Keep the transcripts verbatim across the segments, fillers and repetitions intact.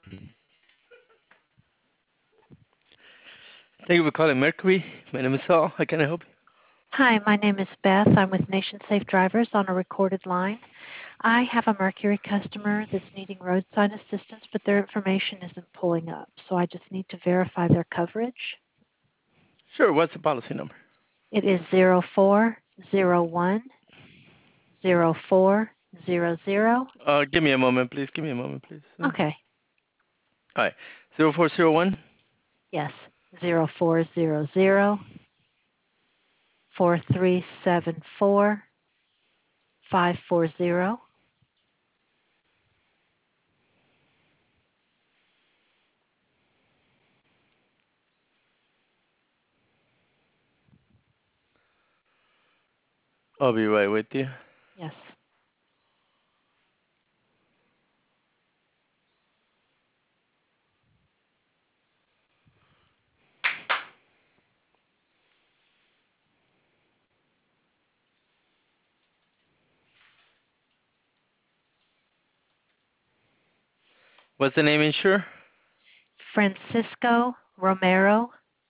Thank you for calling Mercury. My name is Saul. How can I help you? Hi, my name is Beth. I'm with Nation Safe Drivers on a recorded line. I have a Mercury customer that's needing road sign assistance, but their information isn't pulling up. So I just need to verify their coverage. Sure. What's the policy number? It is zero four zero one zero four zero zero. Uh, give me a moment, please. Give me a moment, please. Uh, Okay. All right. Zero four zero one. Yes. Zero four zero zero four three seven four five four zero. I'll be right with you. Yes. What's the name, insure? Francisco Romero.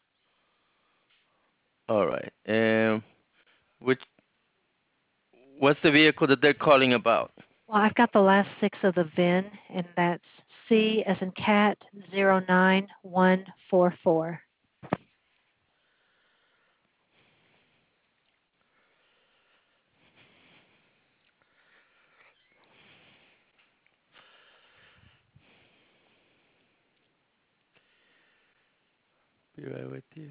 All right. Um, which? What's the vehicle that they're calling about? Well, I've got the last six of the V I N, and that's C as in cat zero nine one four four. Be right with you.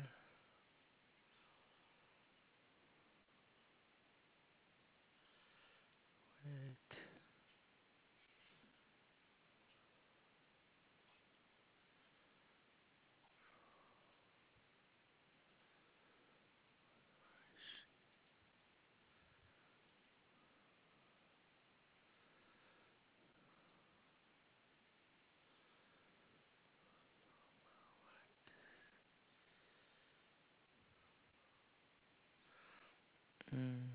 Mm.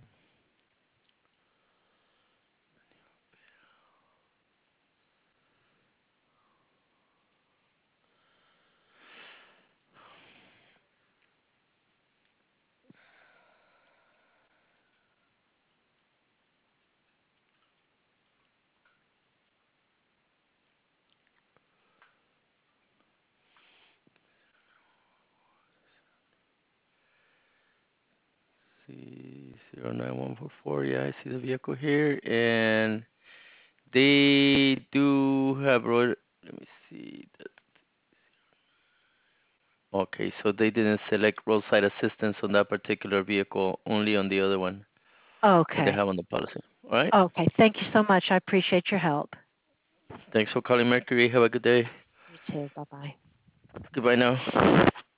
C zero nine one four four. Yeah, I see the vehicle here, and they do have road. Let me see. Okay, so they didn't select roadside assistance on that particular vehicle, only on the other one that they Okay. have on the policy. All right. Okay. Thank you so much. I appreciate your help. Thanks for calling Mercury. Have a good day. You too. Bye bye. Goodbye now.